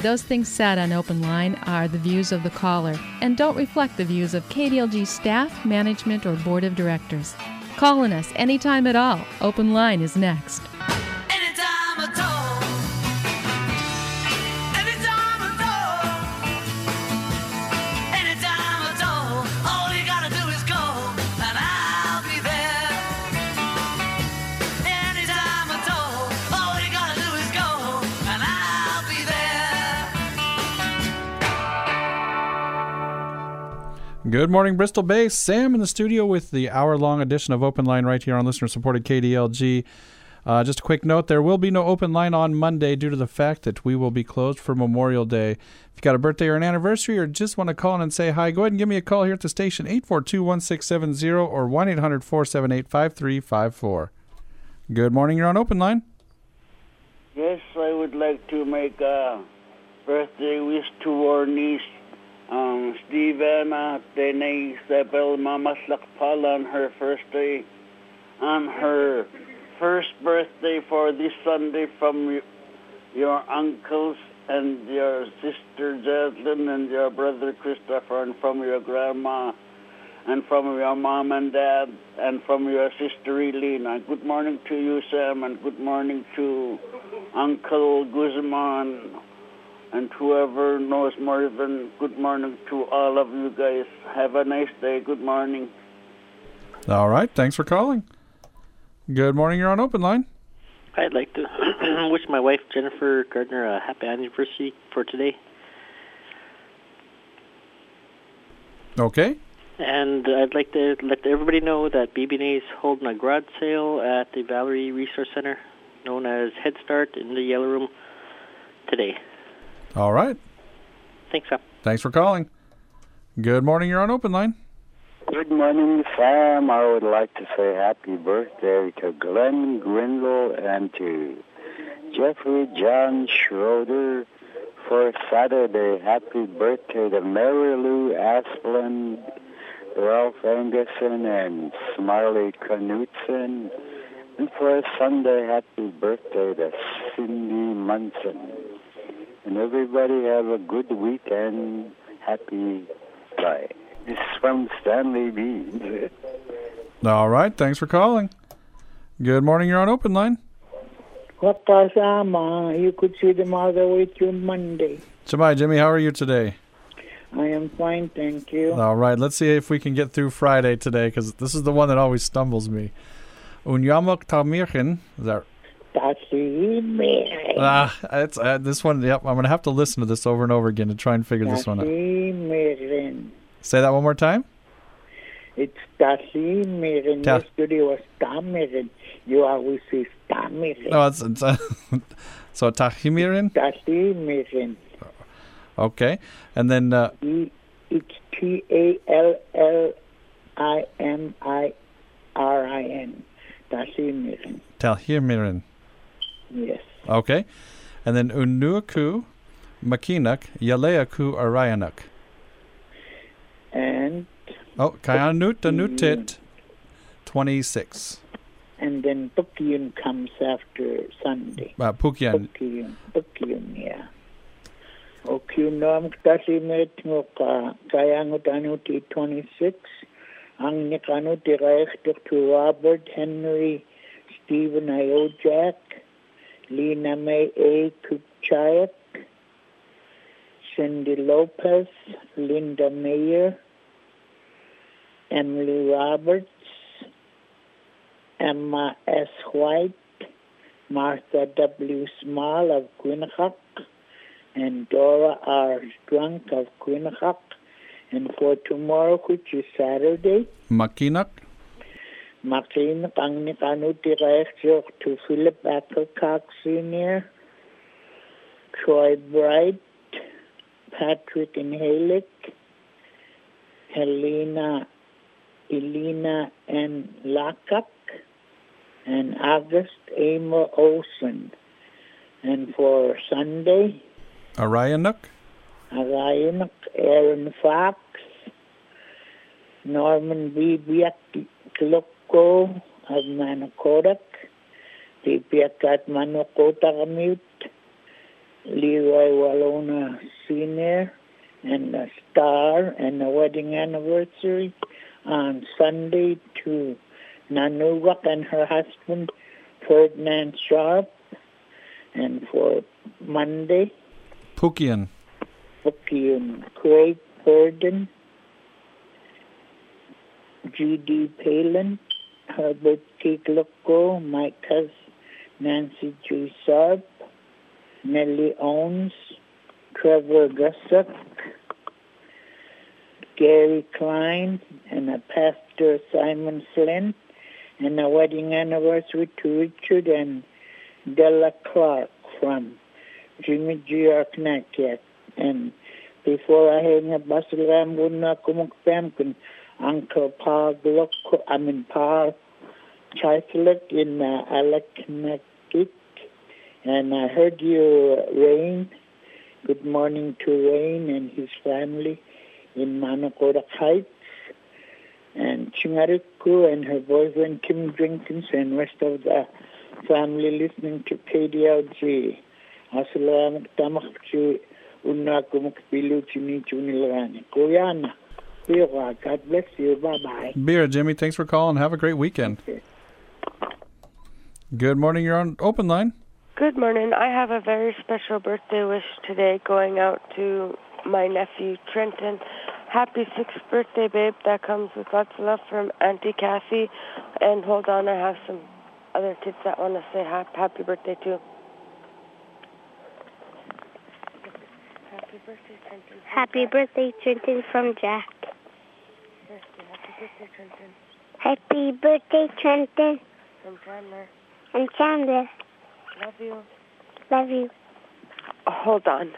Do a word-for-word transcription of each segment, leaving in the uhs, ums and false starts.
Those things said on Open Line are the views of the caller and don't reflect the views of K D L G staff, management, or board of directors. Calling us anytime at all. Open Line is next. Anytime at all. Anytime at all. Anytime at all. All you gotta do is call and I'll be there. Anytime at all. All you gotta do is call and I'll be there. Good morning, Bristol Bay. Sam in the studio with the hour-long edition of Open Line right here on listener-supported K D L G. Uh, just a quick note, there will be no Open Line on Monday due to the fact that we will be closed for Memorial Day. If you've got a birthday or an anniversary or just want to call in and say hi, go ahead and give me a call here at the station, eight four two, one six seven zero or one eight hundred, four seven eight, five three five four. Good morning, you're on Open Line. Yes, I would like to make a birthday wish to our niece, um, Stevena Denise Isabel Mamaslakpal on her first day, on her first birthday for this Sunday from y- your uncles and your sister Jaslyn and your brother Christopher and from your grandma and from your mom and dad and from your sister Elena. Good morning to you, Sam, and good morning to Uncle Guzman and whoever knows more than good morning to all of you guys. Have a nice day. Good morning. All right, thanks for calling. Good morning, you're on Open Line. I'd like to wish my wife, Jennifer Gardner, a happy anniversary for today. Okay. And I'd like to let everybody know that B B N A is holding a garage sale at the Valerie Resource Center, known as Head Start, in the Yellow Room today. All right. Thanks, Sam. Thanks for calling. Good morning, you're on Open Line. Good morning, Sam. I would like to say happy birthday to Glenn Grindle and to Jeffrey John Schroeder for Saturday. Happy birthday to Mary Lou Asplin, Ralph Angerson, and Smiley Knutson. And for Sunday, happy birthday to Cindy Munson. And everybody have a good weekend. Happy bye. This is from Stanley B. All right, thanks for calling. Good morning, you're on Open Line. Wakasama, you could see them all the way through Monday. Jamai, Jimmy, how are you today? I am fine, thank you. All right, let's see if we can get through Friday today, because this is the one that always stumbles me. Unyamok Tamirchen, is that Ah, it's uh, this one. Yep, I'm gonna have to listen to this over and over again to try and figure this one out. Say that one more time. It's Tasi Mirin. Ta- Yesterday was Tamirin. You always say Tamirin. No, it's, it's uh, so Tahimirin. Tasi Mirin. Okay, and then uh, E, it's T A L L I M I R I N. Tasi Mirin. Tahimirin. Yes. Okay, and then Unuaku Makinak Yaleaku Arayanuk. And oh, Kayanut Anutit twenty-six. And then Pukyun comes after Sunday. Uh, Pukyan. Pukyun, Pukyun, yeah. Okyun nom tasimet mo ka kayangut anuti twenty-six. Ang nikanuti reichtig to Robert Henry Stephen Iojak, Lena May A. Kuchayek, Cindy Lopez, Linda Mayer, Emily Roberts, Emma S. White, Martha W. Small of Quinnipiac, and Dora R. Strunk of Quinnipiac. And for tomorrow, which is Saturday, Makinak. Makinak ang nikanuti reichtig to Philip Applecock Senior, Troy Bright, Patrick and Halick, Helena, Elena and Lackup, and August Amor Olson. And for Sunday, Arayanuk. Arayanuk, Aaron Fox, Norman B. Biakloko of Manakodak, Bibiakat Manakotakamute, Leroy Walona Senior and a star and a wedding anniversary on Sunday to Nanuwak and her husband Ferdinand Sharp, and for Monday Pukian. Pukian Craig Burden, G D Palin, Herbert Tigloko, my cousin Nancy Ju Sharp, Nellie Owens, Trevor Gussup, Gary Klein, and a Pastor Simon Flynn, and a wedding anniversary to Richard and Della Clark from Jimmy G. Arknakiak. And before I hang up, Basilam Wuna Kumukpamkin, Uncle Pa Glock, I mean Pa Chaithlik in uh, Alaknakik. And I heard you, uh, Rain. Good morning to Rain and his family in Manakodak Heights. And Chingariku and her boyfriend Kim Jenkins and rest of the family listening to K D L G. Assalamu alaikum. Unnakum pilu chini chunilani. Koyana. God bless you. Bye-bye. Beer, Jimmy. Thanks for calling. Have a great weekend. Okay. Good morning. You're on open line. Good morning. I have a very special birthday wish today going out to my nephew, Trenton. Happy sixth birthday, babe. That comes with lots of love from Auntie Kathy. And hold on, I have some other kids that want to say happy birthday, too. Happy birthday, Trenton. Happy birthday, Trenton, from Jack. Happy birthday, Trenton. Happy birthday, Trenton. From Chandler. And Chandler. Love you. Love you. Oh, hold on.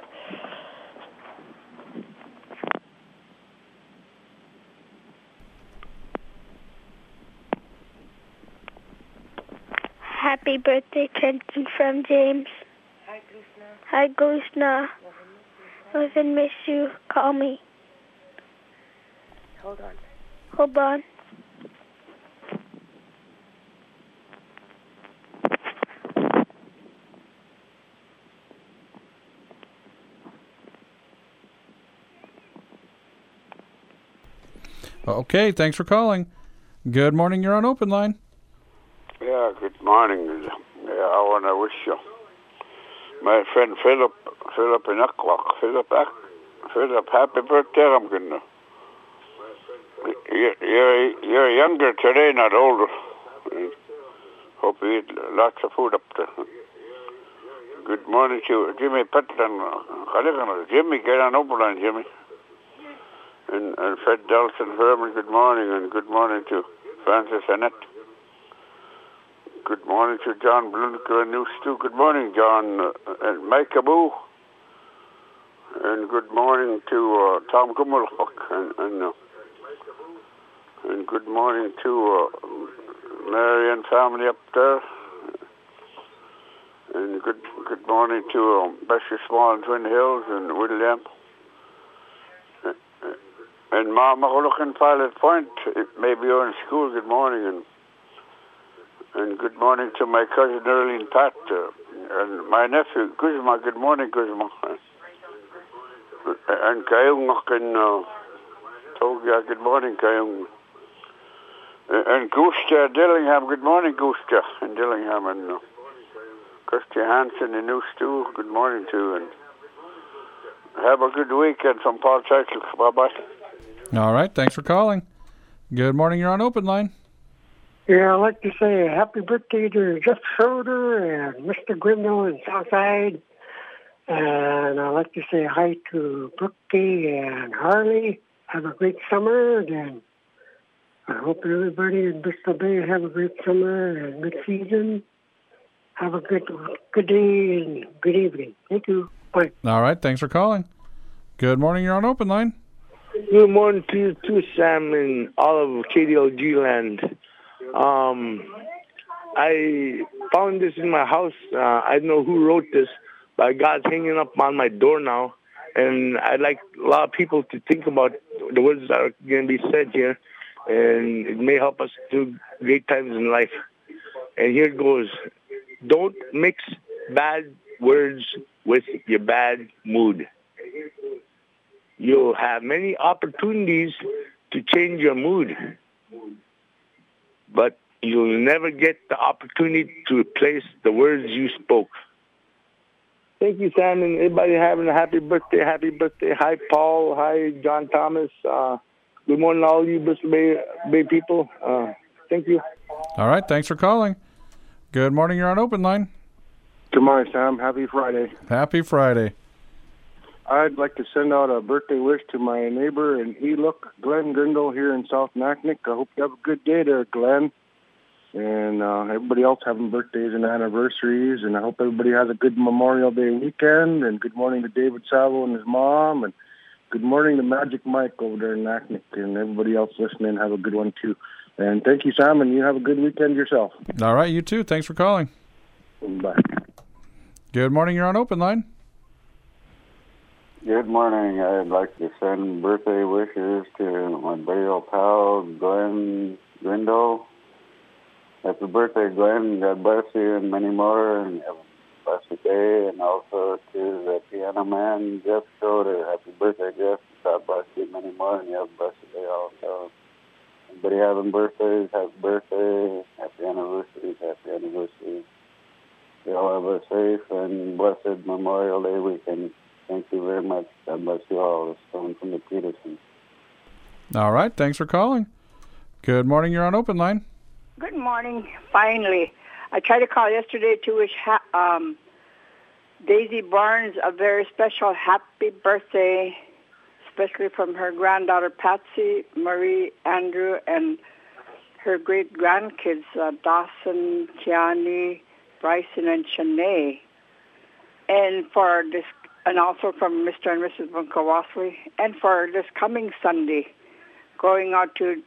Happy birthday, Trenton, from James. Hi, Krishna. Hi, Krishna. Love and miss you. Call me. Hold on. Hold on. Okay, thanks for calling. Good morning. You're on open line. Yeah, good morning. Yeah, I want to wish you, my friend Philip, Philip in Acklock, Philip, Philip, happy birthday. I'm gonna. You're, you're you're younger today, not older. Hope you eat lots of food up there. Good morning to you, Jimmy Petland. Jimmy, get on open line, Jimmy. And, and Fred Delson Herman, good morning, and good morning to Francis Annette. Good morning to John Blunker and New Stu. Good morning, John uh, and Mike Abu. And good morning to uh, Tom Gummelhock. And, and, uh, and good morning to uh, Mary and family up there. And good good morning to um, Bessie Small in Twin Hills and William. And Mama looking Pilot Point, maybe you're in school, good morning. And and good morning to my cousin Earlene Pat, uh, and my nephew, Guzma, good morning, Guzma. And Kayung in uh, Togia, good morning, Kayung. And Gusta Dillingham, good morning, Gusta in Dillingham. And uh, Kirsty Hansen in New Stew, good morning too. And have a good weekend from Paul Cycle. Bye-bye. All right, thanks for calling. Good morning, you're on open line. Yeah, I'd like to say happy birthday to Jeff Schroeder and Mister Grindle in Southside. And I'd like to say hi to Brookie and Harley. Have a great summer. And I hope everybody in Bristol Bay have a great summer and good season. Have a good, good day and good evening. Thank you. Bye. All right, thanks for calling. Good morning, you're on open line. Good morning to you too, Sam, and all of K D L G land. Um, I found this in my house. Uh, I don't know who wrote this, but God's hanging up on my door now. And I'd like a lot of people to think about the words that are going to be said here. And it may help us through great times in life. And here it goes. Don't mix bad words with your bad mood. You'll have many opportunities to change your mood, but you'll never get the opportunity to replace the words you spoke. Thank you, Sam, and everybody having a happy birthday. Happy birthday. Hi, Paul. Hi, John Thomas. Uh, good morning, all you Bristol Bay, Bay people. Uh, thank you. All right. Thanks for calling. Good morning. You're on Open Line. Good morning, Sam. Happy Friday. Happy Friday. I'd like to send out a birthday wish to my neighbor in Elook, Glenn Grindle, here in South Naknek. I hope you have a good day there, Glenn. And uh, everybody else having birthdays and anniversaries. And I hope everybody has a good Memorial Day weekend. And good morning to David Savo and his mom. And good morning to Magic Mike over there in Naknek. And everybody else listening, have a good one, too. And thank you, Sam, and you have a good weekend yourself. All right, you too. Thanks for calling. Bye. Good morning. You're on Open Line. Good morning. I'd like to send birthday wishes to my buddy old pal, Glenn Grindle. Happy birthday, Glenn. God bless you and many more, and have a blessed day. And also to the piano man, Jeff Schroeder. Happy birthday, Jeff. God bless you many more, and you have a blessed day also. Anybody having birthdays, happy birthday. Happy anniversaries, happy anniversaries. You all have a safe and blessed Memorial Day weekend. Thank you very much. God bless you all. It's coming from the Peterson. All right. Thanks for calling. Good morning. You're on Open Line. Good morning. Finally, I tried to call yesterday to wish ha- um, Daisy Barnes a very special happy birthday, especially from her granddaughter Patsy, Marie, Andrew, and her great grandkids uh, Dawson, Kiani, Bryson, and Shanae, and for this. And also from Mister and Missus Bunkawasli, and for this coming Sunday, going out to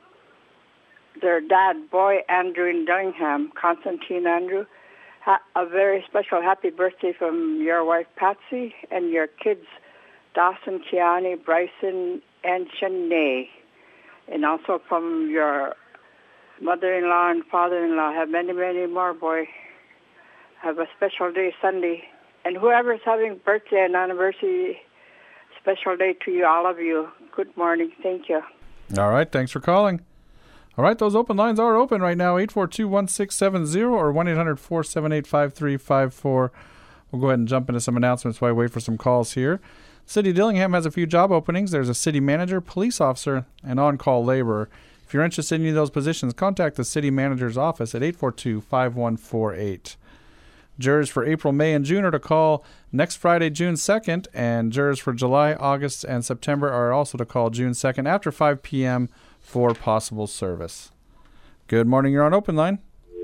their dad, boy Andrew in Dillingham, Constantine Andrew. Ha- a very special happy birthday from your wife Patsy and your kids, Dawson, Kiani, Bryson, and Shanae. And also from your mother-in-law and father-in-law. Have many, many more, boy. Have a special day Sunday. And whoever's having birthday and anniversary, special day to you, all of you. Good morning. Thank you. All right. Thanks for calling. All right. Those open lines are open right now, eight four two, one six seven zero or one eight hundred, four seven eight, five three five four. We'll go ahead and jump into some announcements while I wait for some calls here. City of Dillingham has a few job openings. There's a city manager, police officer, and on-call laborer. If you're interested in any of those positions, contact the city manager's office at eight four two, five one four eight. Jurors for April, May, and June are to call next Friday, June second, and jurors for July, August, and September are also to call June second after five p.m. for possible service. Good morning. You're on Open Line.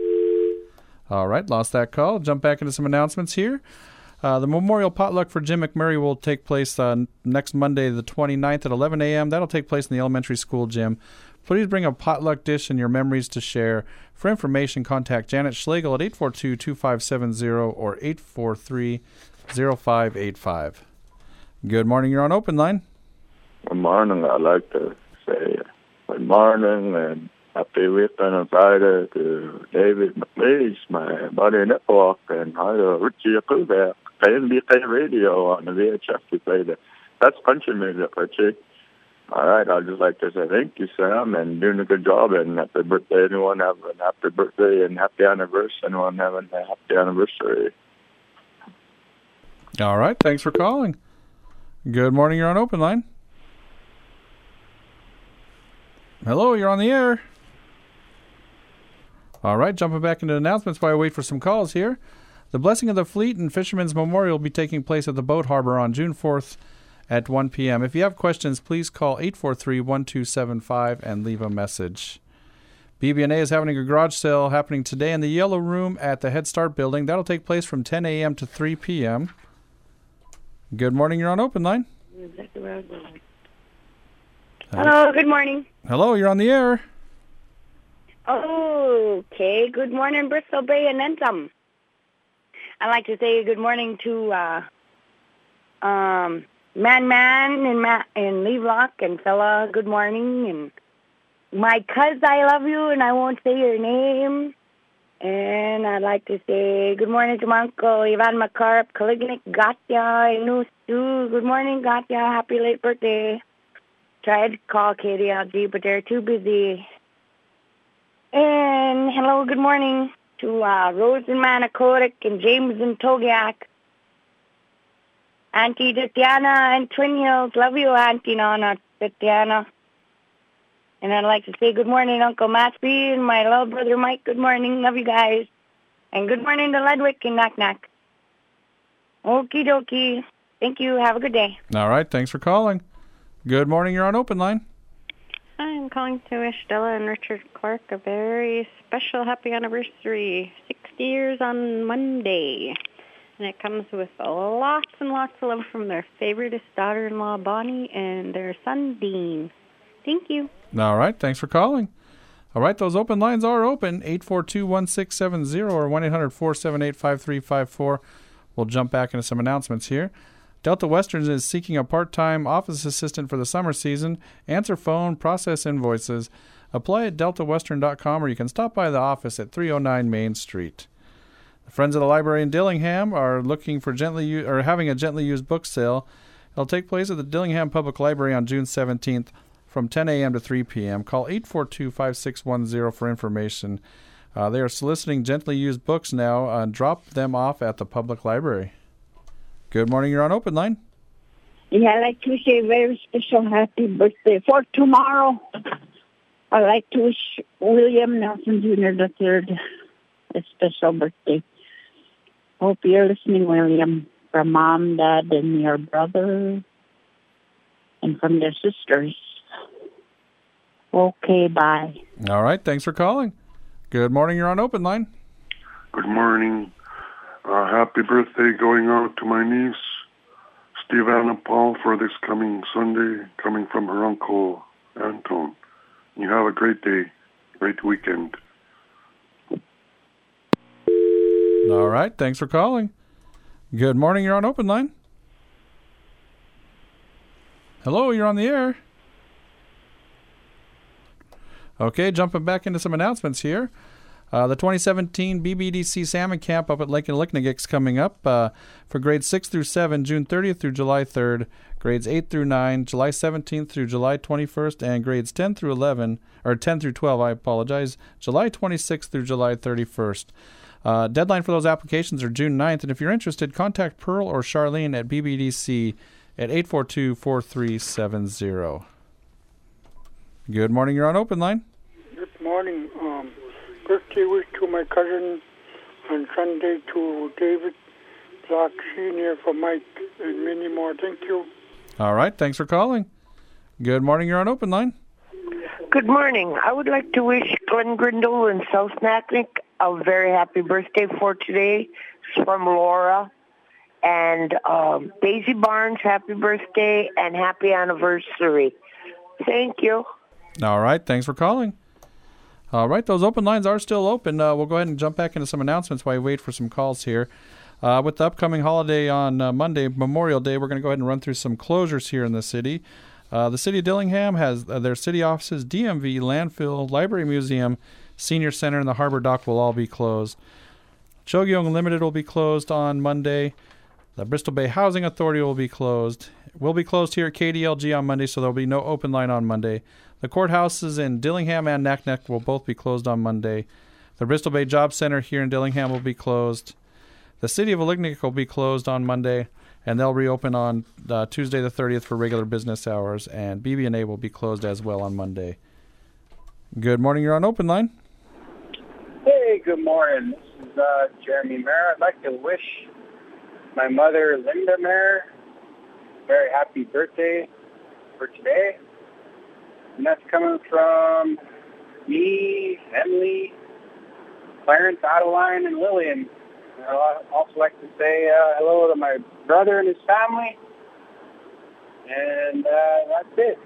All right, lost that call. Jump back into some announcements here. Uh, the Memorial Potluck for Jim McMurray will take place uh, next Monday, the twenty-ninth at eleven a.m. That'll take place in the elementary school gym. Please bring a potluck dish and your memories to share. For information, contact Janet Schlegel at eight four two, two five seven zero or eight four three, zero five eight five. Good morning. You're on Open Line. Good morning. I'd like to say good morning and happy weekend on Friday to David McLeish, my buddy network, and hi to Richie Akuback, K N B K Radio on the V H F. We play the That's country music, Richie. All right, I'd just like to say thank you, Sam, and doing a good job, and happy birthday. Anyone have an happy birthday and happy anniversary? Anyone having a happy anniversary? All right, thanks for calling. Good morning, you're on Open Line. Hello, you're on the air. All right, jumping back into announcements while I wait for some calls here. The Blessing of the Fleet and Fisherman's Memorial will be taking place at the Boat Harbor on June fourth at one p.m. If you have questions, please call eight four three, one two seven five and leave a message. B B N A is having a garage sale happening today in the Yellow Room at the Head Start building. That'll take place from ten a.m. to three p.m. Good morning, you're on Open Line. Hello, good morning. Hello, you're on the air. Okay, good morning, Bristol Bay and then some. I'd like to say good morning to uh, um, Man Man in, Ma- in Levelock and fella, good morning. And my cuz, I love you, and I won't say your name. And I'd like to say good morning to my uncle Ivan Makarp, Kalignik, Gatya, and Nusu. Good morning, Gatya. Happy late birthday. Tried to call K D L G, but they're too busy. And hello, good morning to uh, Rose in Manakotic and James in Togiak. Auntie Tatiana and Twin Hills. Love you, Auntie Nana Tatiana. And I'd like to say good morning, Uncle Matthew and my little brother Mike. Good morning. Love you guys. And good morning to Ledwick and Knock Knock. Okie dokie. Thank you. Have a good day. All right. Thanks for calling. Good morning. You're on Open Line. I'm calling to wish Della and Richard Clark a very special happy anniversary. sixty years on Monday. And it comes with lots and lots of love from their favoriteest daughter-in-law, Bonnie, and their son, Dean. Thank you. All right. Thanks for calling. All right. Those open lines are open. eight four two, one six seven zero or one eight hundred, four seven eight, five three five four. We'll jump back into some announcements here. Delta Western is seeking a part-time office assistant for the summer season. Answer phone, process invoices. Apply at delta western dot com or you can stop by the office at three oh nine Main Street. The Friends of the Library in Dillingham are looking for gently u- or having a gently used book sale. It'll take place at the Dillingham Public Library on June seventeenth from ten a.m. to three p.m. Call eight four two, five six one zero for information. Uh, they are soliciting gently used books now. Uh, drop them off at the public library. Good morning. You're on Open Line. Yeah, I'd like to say a very special happy birthday for tomorrow. I'd like to wish William Nelson Junior the third a special birthday. Hope you're listening, William, from Mom, Dad, and your brother, and from their sisters. Okay, bye. All right. Thanks for calling. Good morning. You're on Open Line. Good morning. Uh, happy birthday going out to my niece, Stevana Paul, for this coming Sunday, coming from her uncle, Anton. You have a great day, great weekend. All right. Thanks for calling. Good morning. You're on Open Line. Hello. You're on the air. Okay. Jumping back into some announcements here. Uh, the twenty seventeen B B D C Salmon Camp up at Lake Alicknagick is coming up uh, for grades six through seven, June thirtieth through July third, grades eight through nine, July seventeenth through July twenty-first, and grades ten through eleven, or ten through twelve, I apologize, July twenty-sixth through July thirty-first. Uh, deadline for those applications are June ninth, and if you're interested, contact Pearl or Charlene at B B D C at eight four two, four three seven zero. Good morning. You're on Open Line. Good morning. Um, birthday wish to my cousin on Sunday, to David Block Senior for Mike, and many more. Thank you. All right. Thanks for calling. Good morning. You're on Open Line. Good morning. I would like to wish Glenn Grindle in South Naknek a very happy birthday for today. It's from Laura. And um, Daisy Barnes, happy birthday and happy anniversary. Thank you. All right. Thanks for calling. All right. Those open lines are still open. Uh, we'll go ahead and jump back into some announcements while we wait for some calls here. Uh, with the upcoming holiday on uh, Monday, Memorial Day, we're going to go ahead and run through some closures here in the city. Uh, the city of Dillingham has uh, their city offices, D M V, landfill, library, museum, senior center, and the harbor dock will all be closed. Chogyong Limited will be closed on Monday. The Bristol Bay Housing Authority will be closed. We'll be closed here at K D L G on Monday, so there will be no open line on Monday. The courthouses in Dillingham and Naknek will both be closed on Monday. The Bristol Bay Job Center here in Dillingham will be closed. The City of Alicknagick will be closed on Monday, and they'll reopen on uh, Tuesday the thirtieth for regular business hours, and B B and A will be closed as well on Monday. Good morning. You're on Open Line. Hey, good morning. This is uh, Jeremy Mayer. I'd like to wish my mother, Linda Mayer, a very happy birthday for today. And that's coming from me, Emily, Clarence, Adeline, and Lillian. And I'd also like to say uh, hello to my brother and his family. And uh, that's it.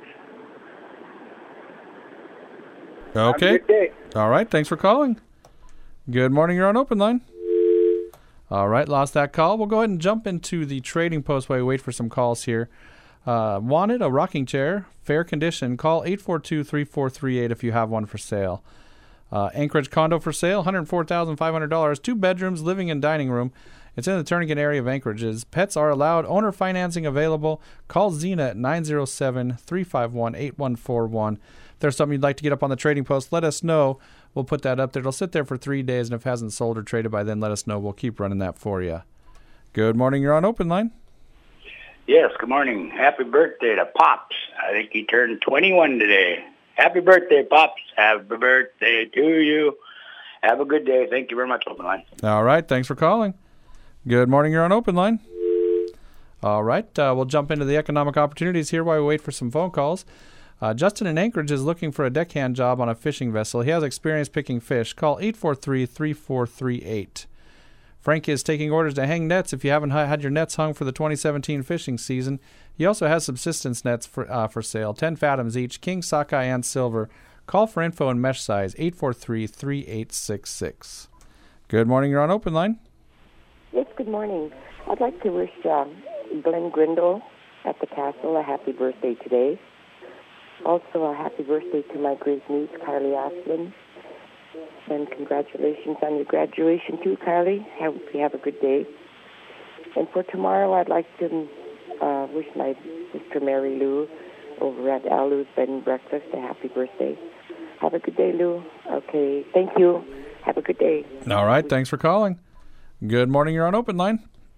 Okay. Have a good day. All right. Thanks for calling. Good morning. You're on Open Line. All right. Lost that call. We'll go ahead and jump into the trading post while we wait for some calls here. Uh, wanted a rocking chair, fair condition. Call eight four two, three four three eight if you have one for sale. Uh, Anchorage condo for sale, one hundred four thousand five hundred dollars. Two bedrooms, living and dining room. It's in the Turnagain area of Anchorage. Pets are allowed. Owner financing available. Call Zena at nine oh seven, three five one, eight one four one. If there's something you'd like to get up on the trading post, let us know. We'll put that up there. It'll sit there for three days, and if it hasn't sold or traded by then, let us know. We'll keep running that for you. Good morning. You're on Open Line. Yes, good morning. Happy birthday to Pops. I think he turned twenty-one today. Happy birthday, Pops. Happy birthday to you. Have a good day. Thank you very much, Open Line. All right. Thanks for calling. Good morning. You're on Open Line. All right. Uh, we'll jump into the economic opportunities here while we wait for some phone calls. Uh, Justin in Anchorage is looking for a deckhand job on a fishing vessel. He has experience picking fish. Call eight four three, three four three eight. Frank is taking orders to hang nets if you haven't had your nets hung for the twenty seventeen fishing season. He also has subsistence nets for uh, for sale, ten fathoms each, king, sockeye, and silver. Call for info and mesh size, eight four three, three eight six six. Good morning. You're on Open Line. Yes, good morning. I'd like to wish uh, Glenn Grindle at the castle a happy birthday today. Also, a happy birthday to my great niece, Carly Asplin. And congratulations on your graduation, too, Carly. Hope you have a good day. And for tomorrow, I'd like to uh, wish my sister Mary Lou over at Alu's Bed and Breakfast a happy birthday. Have a good day, Lou. Okay, thank you. Have a good day. All right, thanks for calling. Good morning, you're on Open Line.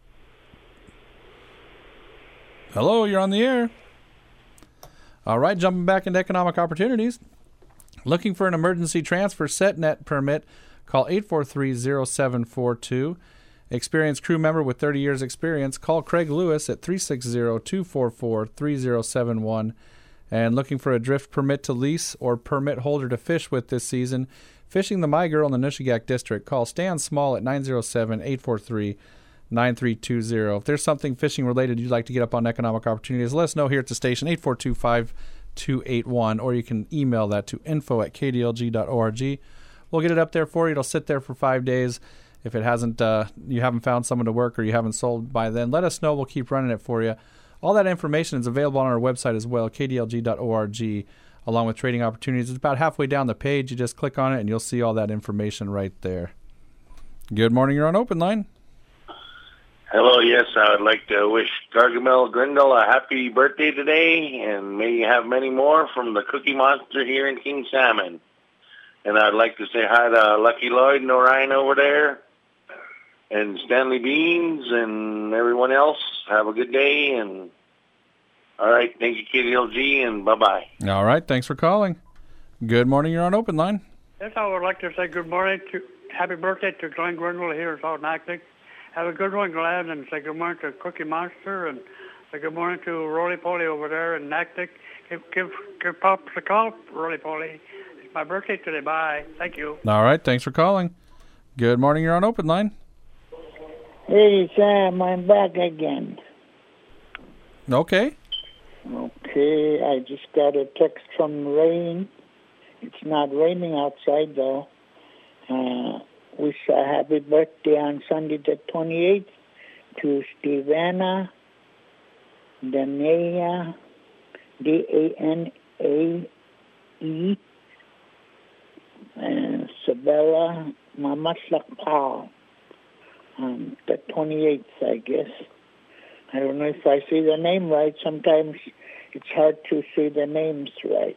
Hello, you're on the air. All right, jumping back into economic opportunities. Looking for an emergency transfer SetNet permit, call eight four three, zero seven four two. Experienced crew member with thirty years experience, call Craig Lewis at three six zero, two four four, three zero seven one. And looking for a drift permit to lease or permit holder to fish with this season, fishing the My Girl in the Nushagak District, call Stan Small at nine oh seven, eight four three, nine three two zero. If there's something fishing related you'd like to get up on economic opportunities, let us know here at the station, eight four two, five two eight one, or you can email that to info at k d l g dot org. We'll get it up there for you. It'll sit there for five days. If it hasn't, uh, you haven't found someone to work or you haven't sold by then, let us know. We'll keep running it for you. All that information is available on our website as well, k d l g dot org, along with trading opportunities. It's about halfway down the page. You just click on it and you'll see all that information right there. Good morning. You're on Open Line. Hello, yes, I would like to wish Gargamel Grindle a happy birthday today, and may you have many more from the Cookie Monster here in King Salmon. And I'd like to say hi to Lucky Lloyd and Orion over there, and Stanley Beans, and everyone else. Have a good day, and all right, thank you, K D L G, and bye-bye. All right, thanks for calling. Good morning, you're on Open Line. Yes, I would like to say good morning to, happy birthday to Glenn Grindle here in South Nactic. Have a good one, Glenn, and say good morning to Cookie Monster, and say good morning to Roly Poly over there in Nactic. Give, give, give Pops a call, Roly Poly. It's my birthday today. Bye. Thank you. All right, thanks for calling. Good morning, you're on Open Line. Hey, Sam, I'm back again. Okay. Okay, I just got a text from Rain. It's not raining outside, though. Uh... Wish a happy birthday on Sunday the twenty-eighth to Stevana Danea, D A N A E, and Sabella Mamaslak Pao on the twenty-eighth, I guess. I don't know if I say the name right. Sometimes it's hard to say the names right.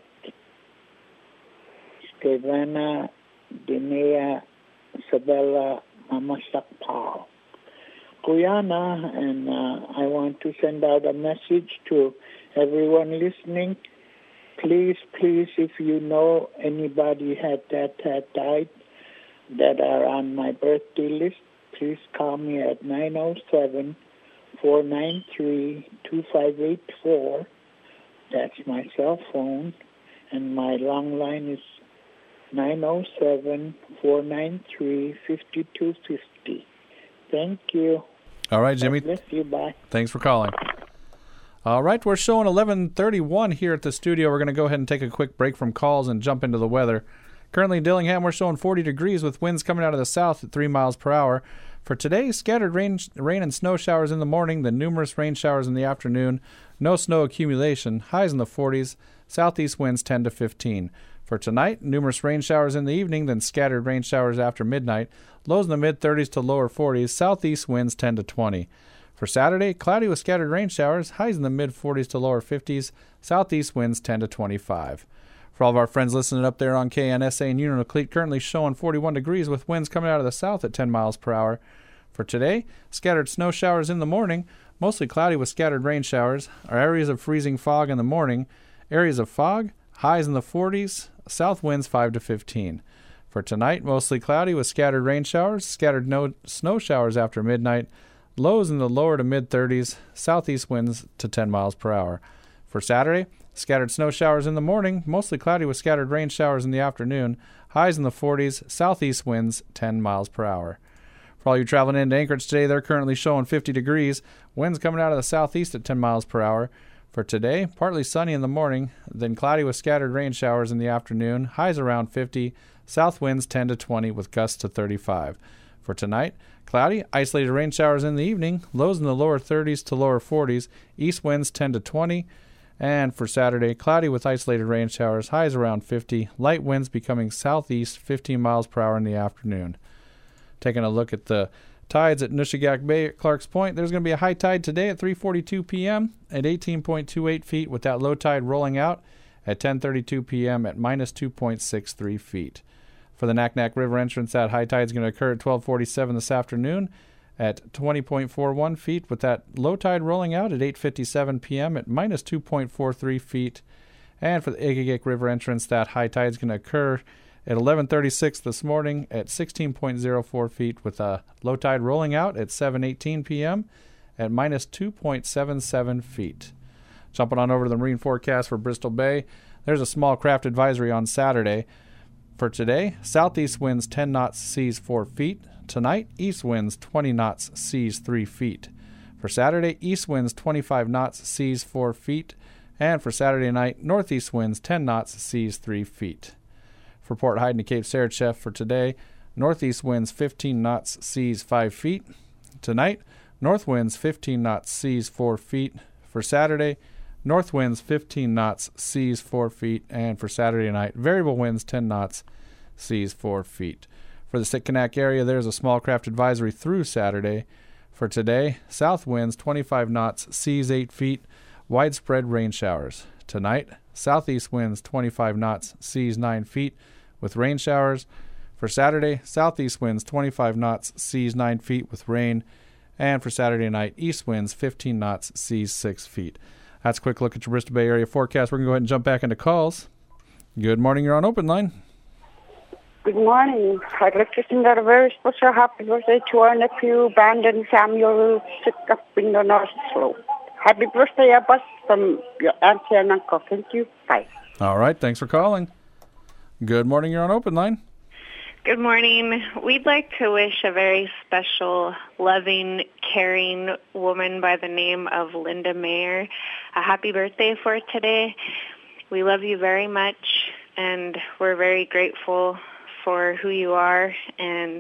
Stevana Danea Isabella Mamasak Pao. Guyana, and uh, I want to send out a message to everyone listening. Please, please, if you know anybody had that had died that are on my birthday list, please call me at nine oh seven, four nine three, two five eight four. That's my cell phone, and my long line is nine oh seven, four nine three, five two five zero. Thank you. All right, Jimmy. God bless you. Bye. Thanks for calling. All right, we're showing eleven thirty-one here at the studio. We're going to go ahead and take a quick break from calls and jump into the weather. Currently in Dillingham, we're showing forty degrees with winds coming out of the south at three miles per hour. For today, scattered rain, rain and snow showers in the morning, then numerous rain showers in the afternoon. No snow accumulation. Highs in the forties. Southeast winds ten to fifteen. For tonight, numerous rain showers in the evening, then scattered rain showers after midnight. Lows in the mid-thirties to lower forties. Southeast winds ten to twenty. For Saturday, cloudy with scattered rain showers. Highs in the mid-forties to lower fifties. Southeast winds ten to twenty-five. For all of our friends listening up there on K N S A and Unit currently showing forty-one degrees with winds coming out of the south at ten miles per hour. For today, scattered snow showers in the morning. Mostly cloudy with scattered rain showers. Our areas of freezing fog in the morning. Areas of fog. Highs in the forties. South winds five to fifteen. For tonight, mostly cloudy with scattered rain showers, scattered no, snow showers after midnight, lows in the lower to mid-thirties, southeast winds to ten miles per hour. For Saturday, scattered snow showers in the morning, mostly cloudy with scattered rain showers in the afternoon, highs in the forties, southeast winds ten miles per hour. For all you traveling into Anchorage today, they're currently showing fifty degrees, winds coming out of the southeast at ten miles per hour. For today, partly sunny in the morning, then cloudy with scattered rain showers in the afternoon, highs around fifty, south winds ten to twenty with gusts to thirty-five. For tonight, cloudy, isolated rain showers in the evening, lows in the lower thirties to lower forties, east winds ten to twenty. And for Saturday, cloudy with isolated rain showers, highs around fifty, light winds becoming southeast fifteen miles per hour in the afternoon. Taking a look at the tides at Nushagak Bay at Clark's Point, there's going to be a high tide today at three forty-two p.m. at eighteen point two eight feet, with that low tide rolling out at ten thirty-two p.m. at minus two point six three feet. For the Naknek River entrance, that high tide is going to occur at twelve forty-seven this afternoon at twenty point four one feet, with that low tide rolling out at eight fifty-seven p.m. at minus two point four three feet. And for the Agagik River entrance, that high tide is going to occur at eleven thirty-six this morning at sixteen point zero four feet, with a low tide rolling out at seven eighteen p.m. at minus two point seven seven feet. Jumping on over to the marine forecast for Bristol Bay, there's a small craft advisory on Saturday. For today, southeast winds ten knots, seas four feet. Tonight, east winds twenty knots, seas three feet. For Saturday, east winds twenty-five knots, seas four feet. And for Saturday night, northeast winds ten knots, seas three feet. For Port Hyden to Cape Sarachev for today, northeast winds fifteen knots, seas five feet. Tonight, north winds fifteen knots, seas four feet. For Saturday, north winds fifteen knots, seas four feet. And for Saturday night, variable winds ten knots, seas four feet. For the Sitkinak area, there's a small craft advisory through Saturday. For today, south winds twenty-five knots, seas eight feet, widespread rain showers. Tonight, southeast winds twenty-five knots, seas nine feet, with rain showers. For Saturday, southeast winds twenty-five knots, seas nine feet with rain. And for Saturday night, east winds fifteen knots, seas six feet. That's a quick look at your Bristol Bay area forecast. We're going to go ahead and jump back into calls. Good morning, you're on Open Line. Good morning. I'd like to send out a very special happy birthday to our nephew, Brandon Samuel, sick up in the North Slope. Happy birthday, Abbas, from your auntie and uncle. Thank you. Bye. All right, thanks for calling. Good morning, you're on Open Line. Good morning. We'd like to wish a very special, loving, caring woman by the name of Linda Mayer a happy birthday for today. We love you very much, and we're very grateful for who you are, and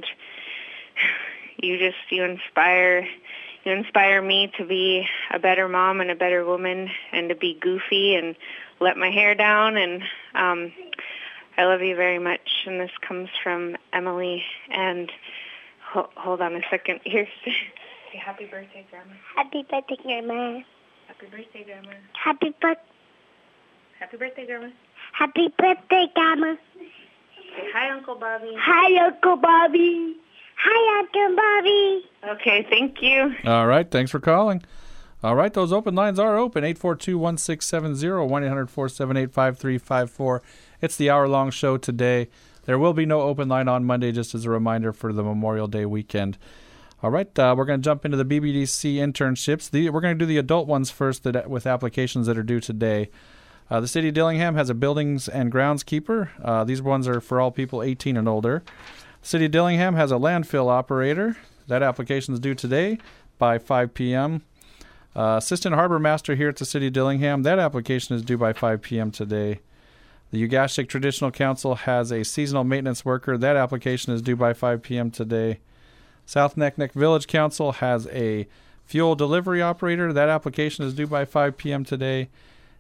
you just, you inspire, you inspire me to be a better mom and a better woman, and to be goofy and let my hair down, and um I love you very much, and this comes from Emily. And ho- hold on a second. Here's say happy birthday, Grandma. Happy birthday, Grandma. Happy birthday, Grandma. Happy birthday. Happy birthday, Grandma. Happy birthday, Grandma. Say hi, Uncle Bobby. Hi, Uncle Bobby. Hi, Uncle Bobby. Okay, thank you. All right, thanks for calling. All right, those open lines are open. eight four two, one six seven zero, one eight hundred, four seven eight, five three five four. It's the hour-long show today. There will be no open line on Monday, just as a reminder for the Memorial Day weekend. All right, uh, we're going to jump into the B B D C internships. The, we're going to do the adult ones first that, with applications that are due today. Uh, the City of Dillingham has a buildings and groundskeeper. Uh, these ones are for all people eighteen and older. The City of Dillingham has a landfill operator. That application is due today by five p.m. Uh, Assistant Harbor Master here at the City of Dillingham. That application is due by five p.m. today. The Ugashik Traditional Council has a seasonal maintenance worker. That application is due by five p.m. today. South Naknek Village Council has a fuel delivery operator. That application is due by five p.m. today.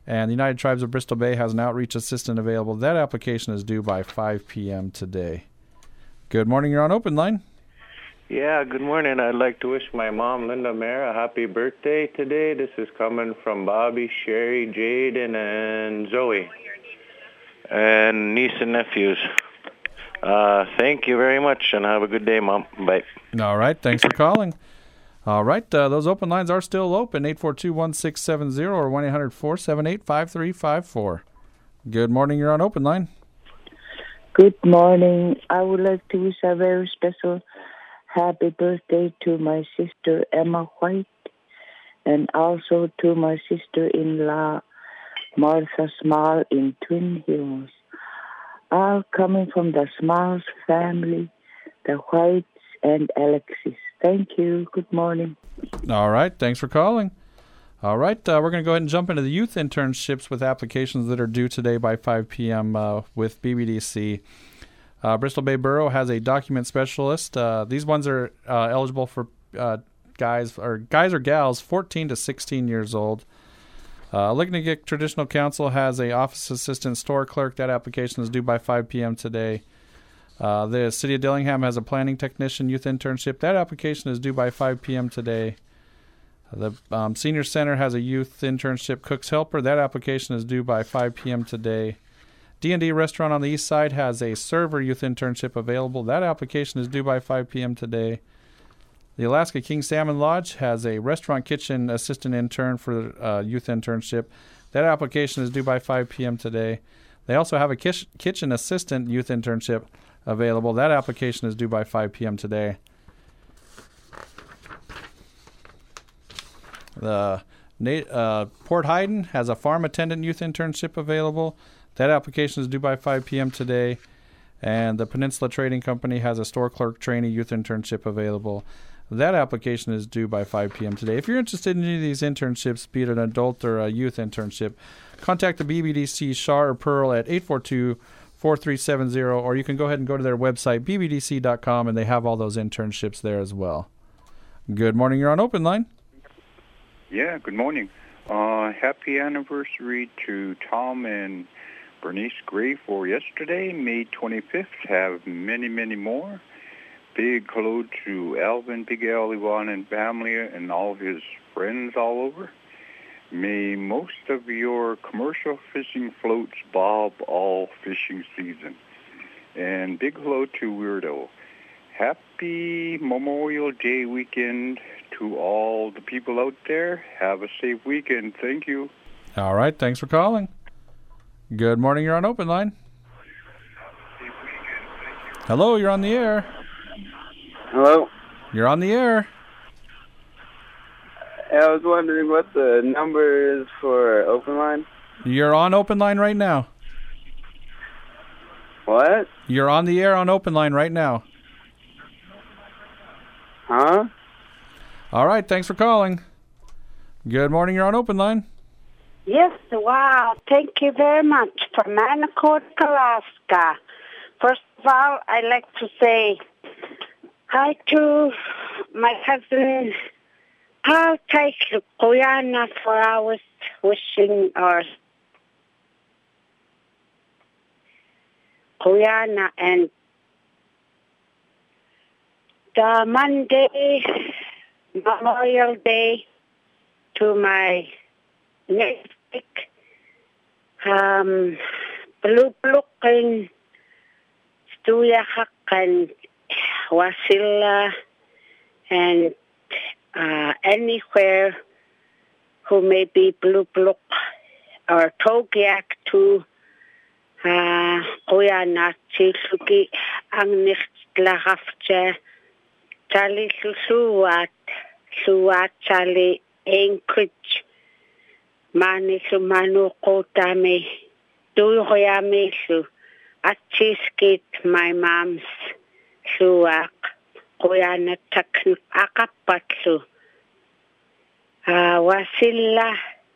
And the United Tribes of Bristol Bay has an outreach assistant available. That application is due by five p.m. today. Good morning. You're on Open Line. Yeah, good morning. I'd like to wish my mom, Linda Mayer, a happy birthday today. This is coming from Bobby, Sherry, Jaden, and Zoe, and niece and nephews. Uh, thank you very much, and have a good day, Mom. Bye. All right. Thanks for calling. All right. Uh, those open lines are still open, eight four two, one six seven zero or one eight hundred, four seven eight, five three five four. Good morning. You're on Open Line. Good morning. I would like to wish a very special happy birthday to my sister Emma White, and also to my sister-in-law Martha Small in Twin Hills. All coming from the Smalls family, the Whites and Alexis. Thank you. Good morning. All right. Thanks for calling. All right. Uh, we're going to go ahead and jump into the youth internships with applications that are due today by five p.m. Uh, with B B D C. Uh, Bristol Bay Borough has a document specialist. Uh, these ones are uh, eligible for uh, guys or guys or gals fourteen to sixteen years old. Uh, Lignigic Traditional Council has a office assistant store clerk. That application is due by five p.m. today. Uh, the City of Dillingham has a planning technician youth internship. That application is due by five p.m. today. The um, Senior Center has a youth internship cook's helper. That application is due by five p.m. today. D and D Restaurant on the East Side has a server youth internship available. That application is due by five p.m. today. The Alaska King Salmon Lodge has a restaurant kitchen assistant intern for uh, youth internship. That application is due by five p.m. today. They also have a kish- kitchen assistant youth internship available. That application is due by five p.m. today. The uh, Port Haydn has a farm attendant youth internship available. That application is due by five p.m. today. And the Peninsula Trading Company has a store clerk trainee youth internship available. That application is due by five p.m. today. If you're interested in any of these internships, be it an adult or a youth internship, contact the B B D C Shar or Pearl at eight four two, four three seven zero, or you can go ahead and go to their website, b b d c dot com, and they have all those internships there as well. Good morning. You're on Open Line. Yeah, good morning. Uh, happy anniversary to Tom and Bernice Gray for yesterday, May twenty-fifth. Have many, many more. Big hello to Alvin, Big Al, Yvonne, and family, and all of his friends all over. May most of your commercial fishing floats bob all fishing season. And big hello to Weirdo. Happy Memorial Day weekend to all the people out there. Have a safe weekend. Thank you. All right. Thanks for calling. Good morning. You're on Open Line. Hello. You're on the air. Hello. You're on the air. I was wondering what the number is for Open Line. You're on Open Line right now. What? You're on the air on Open Line right now. Huh? All right. Thanks for calling. Good morning. You're on Open Line. Yes, wow. Thank you very much for Manicourt, Alaska. First of all, I'd like to say hi to my cousin, Paul Tyson, Kuyana, for always wishing our Kuyana, and the Monday, Memorial Day, to my next week, um, Blue Blue and Stuyahak and Wasilla, and uh, anywhere who may be Blue Blue or Togiak to uh, Kuyana, Chisuki, ang Nichtlahafche, Charlie Susuat, Suat Charlie Anchorage, Mani Sumanu Kotame, Duyami Su, at Chiskit, my mom's Suak, Kuyana Takn Akapatsu, Wasilla,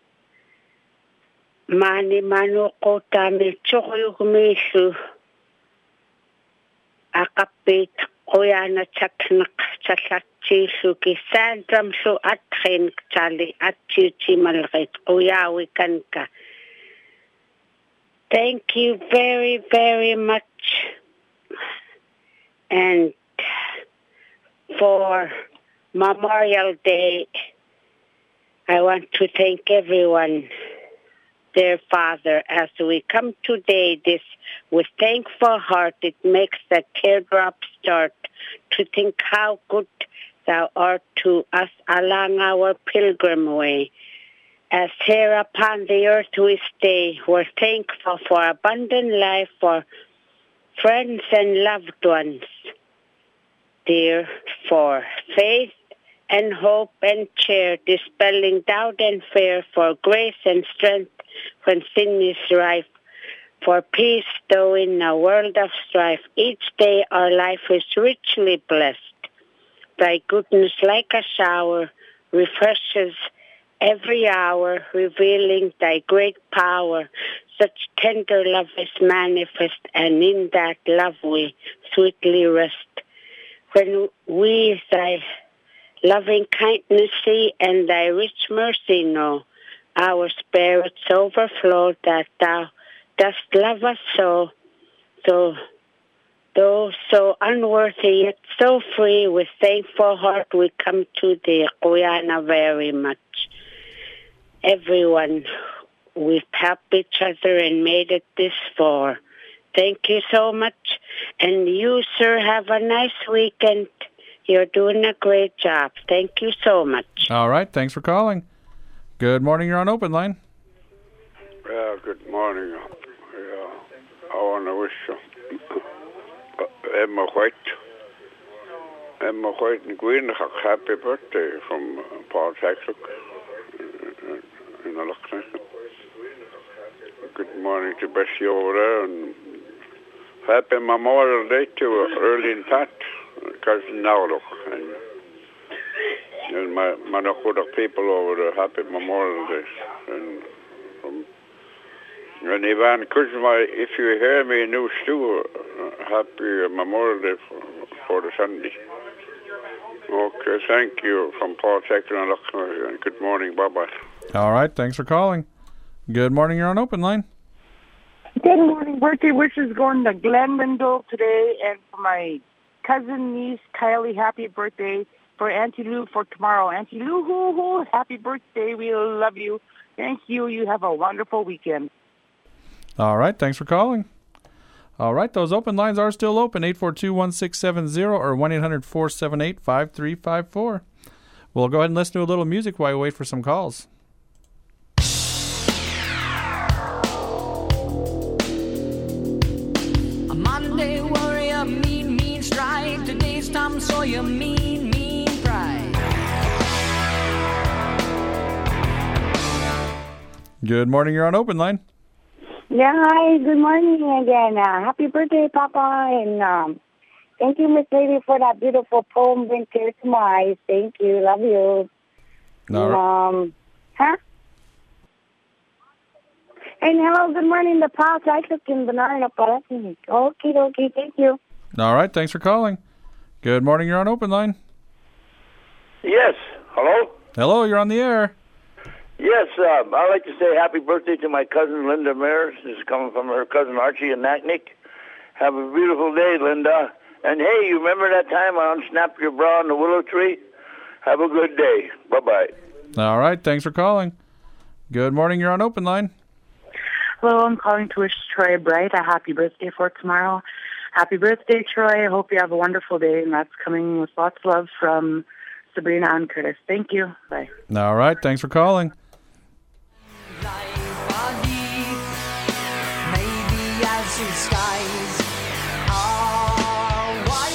Mani Manu Kotame, Chokyumisu, Akapit, Kuyana Taknak, Chachachisuki, Sandram Su Atrin Chali, Achichi Malret, Kuyawi Kanka, Thank you very, very much. And for Memorial Day, I want to thank everyone, dear Father, as we come today this with thankful heart. It makes the teardrops start to think how good thou art to us along our pilgrim way. As here upon the earth we stay, we're thankful for abundant life, for friends and loved ones, dear, for faith and hope and cheer, dispelling doubt and fear, for grace and strength when sin is rife, for peace though in a world of strife. Each day our life is richly blessed. Thy goodness like a shower refreshes every hour, revealing thy great power. Such tender love is manifest, and in that love we sweetly rest. When we thy loving kindness see and thy rich mercy know, our spirits overflow that thou dost love us so, so, though so unworthy yet so free, with thankful heart we come to thee. We honor very much. Everyone, we've helped each other and made it this far. Thank you so much. And you, sir, have a nice weekend. You're doing a great job. Thank you so much. All right. Thanks for calling. Good morning. You're on Open Line. Yeah, good morning. Yeah, I want to wish uh, Emma White, Emma White and Gwyn a happy birthday from uh, Paul Tacklock in the Loch. Good morning to Bessie over there, and happy Memorial Day to uh, Erlene Pat, cousin Nowlock, and, and my, my other people over there. Happy Memorial Day. And from and Ivan Kuzma, if you hear me in New Stew, uh, happy Memorial Day for, for the Sunday. Okay, thank you from Paul Tacklock and Loch, and good morning. Bye-bye. All right. Thanks for calling. Good morning. You're on Open Line. Good morning. Birthday wishes going to Glenn Lindell today, and for my cousin, niece, Kylie, happy birthday. For Auntie Lou for tomorrow. Auntie Lou, hoo, hoo, happy birthday. We love you. Thank you. You have a wonderful weekend. All right. Thanks for calling. All right. Those open lines are still open. eight four two, one six seven zero or one eight hundred, four seven eight, five three five four. We'll go ahead and listen to a little music while we wait for some calls. A Monday warrior, mean, mean strike. Today's Tom Sawyer, mean, mean pride. Good morning. You're on Open Line. Yeah, hi, good morning again. Uh, happy birthday, Papa, and um, thank you, Miss Lady, for that beautiful poem, Bring Tears to My Eyes. Thank you, love you. No. Um, huh? And hello, good morning, the Paul Cyclic in Bernardo Palazzi. Okie dokie, thank you. All right. Thanks for calling. Good morning. You're on Open Line. Yes. Hello? Hello. You're on the air. Yes, uh, I'd like to say happy birthday to my cousin Linda Mayer. This is coming from her cousin Archie in Naknek. Have a beautiful day, Linda. And hey, you remember that time I unsnapped your bra on the willow tree? Have a good day. Bye-bye. All right. Thanks for calling. Good morning. You're on Open Line. Hello, I'm calling to wish Troy Bright a happy birthday for tomorrow. Happy birthday, Troy. I hope you have a wonderful day, and that's coming with lots of love from Sabrina and Curtis. Thank you. Bye. All right. Thanks for calling. Maybe as the skies are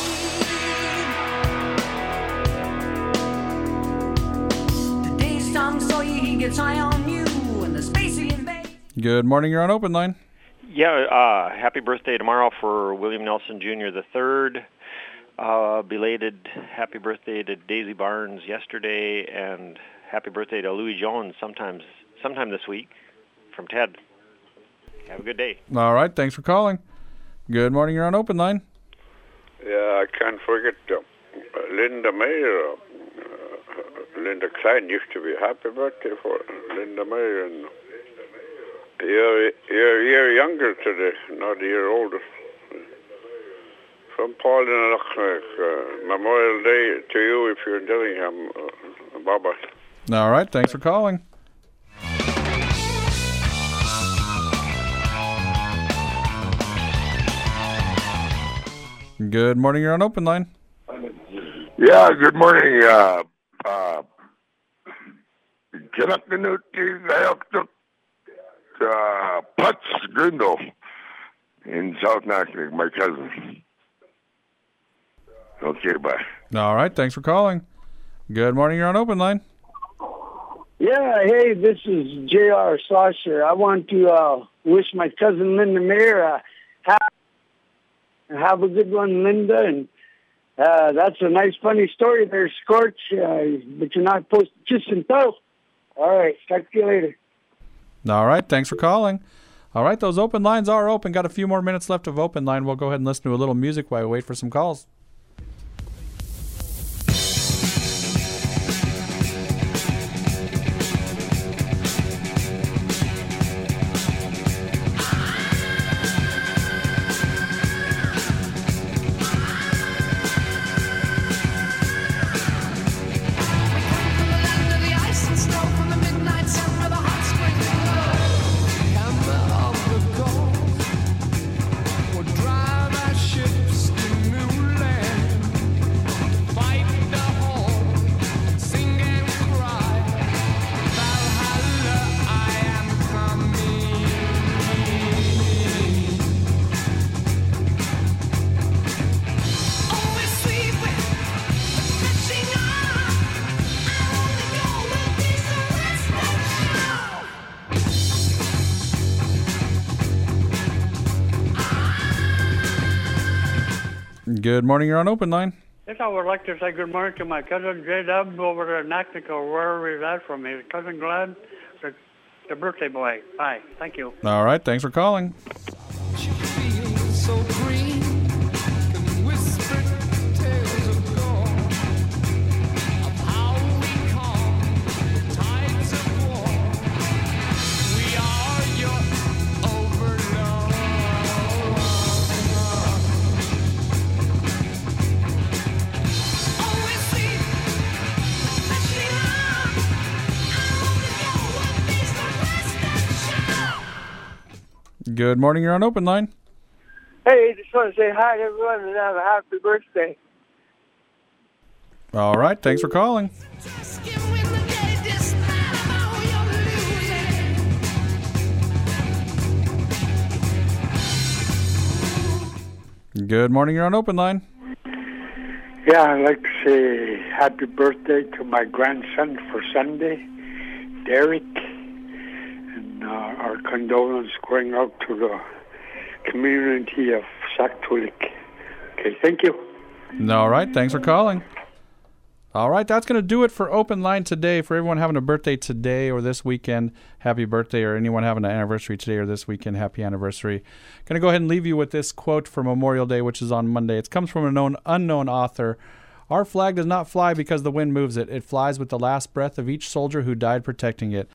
white. The day's Tom Sawyer, he gets high on you, and the spacey in bay. Good morning. You're on Open Line. Yeah, uh, happy birthday tomorrow for William Nelson Junior the third. Uh, belated happy birthday to Daisy Barnes yesterday, and happy birthday to Louis Jones sometimes, sometime this week from Ted. Have a good day. All right. Thanks for calling. Good morning. You're on Open Line. Yeah, I can't forget uh, Linda Mayer. Uh, Linda Klein used to be happy birthday for Linda Mayer. And you're, you're, you're younger today, not a year older. From Paul and uh, Memorial Day to you if you're in Dillingham. Uh, bye-bye. All right, thanks for calling. Good morning, you're on Open Line. Yeah, good morning. Uh, uh, uh, Putz Grindle in South Knoxville, my cousin. Okay, bye. All right, thanks for calling. Good morning, you're on Open Line. Yeah, hey, this is J R Sasha. I want to uh, wish my cousin Linda Mayer uh, have, have a good one, Linda. And uh, that's a nice, funny story there, Scorch, uh, but you're not supposed to just and tell. All right, talk to you later. All right, thanks for calling. All right, those open lines are open. Got a few more minutes left of Open Line. We'll go ahead and listen to a little music while we wait for some calls. Good morning, you're on Open Line. Yes, I would like to say good morning to my cousin J-Dub over there in Naknek, or wherever he's at from me. Cousin Glenn, the, the birthday boy. Bye. Thank you. All right, thanks for calling. So green, can whisper tales of gold, of how we calm the tides of war. We are your overlord. Always sleep, especially now. I only know what is the rest of show. Good morning, you're on Open Line. Hey, just want to say hi to everyone and have a happy birthday. All right, thanks for calling. Good morning, you're on Open Line. Yeah, I'd like to say happy birthday to my grandson for Sunday, Derek, and uh, our condolence going out to the community of Saktoulik. Okay, thank you. All right, thanks for calling. All right, that's going to do it for Open Line today. For everyone having a birthday today or this weekend, happy birthday, or anyone having an anniversary today or this weekend, happy anniversary. Going to go ahead and leave you with this quote for Memorial Day, which is on Monday. It comes from an unknown, unknown author. Our flag does not fly because the wind moves it. It flies with the last breath of each soldier who died protecting it.